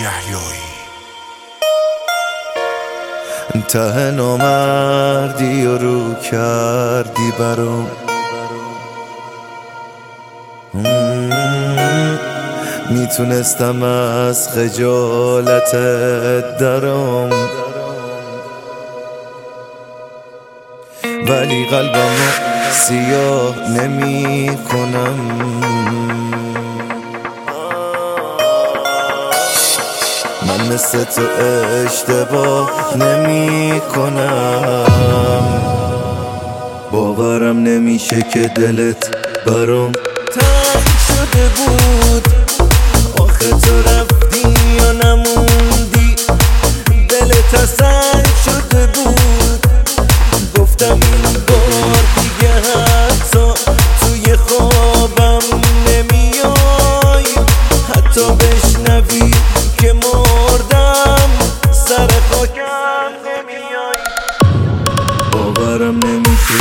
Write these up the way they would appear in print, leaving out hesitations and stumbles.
یحیایی. ته نامردی و رو کردی برام، میتونستم از خجالتت درام، ولی قلبمو سیاه نمی کنم. من مثل تو اشتباه نمی کنم. باورم نمیشه که دلت برام تنگ شده بود. آخه تو رفتی یا نموندی، دلت تنگ شده بود. گفتم این بار دیگه حتی توی خوابم نمیای، حتی بشنوی که مردم سر خاکم نمیای. باورم نمیشه.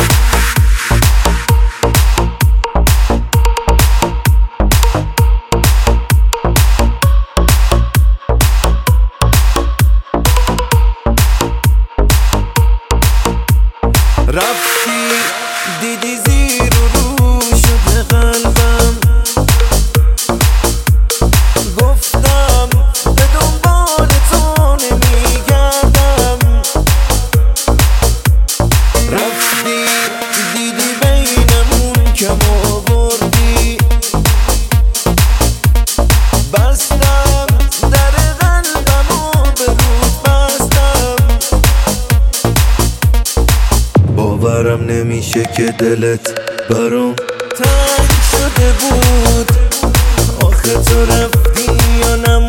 رفتی دیدی زیر و رو شده قلبم، گفتم به دنبال تو نمیگردم. رفتی دیدی بینمون کم آوردی، بستم در قلبم و به رود بستم. باورم نمیشه که دلت برام تنگ شده بود. آخه تو رفتی یا نموندی،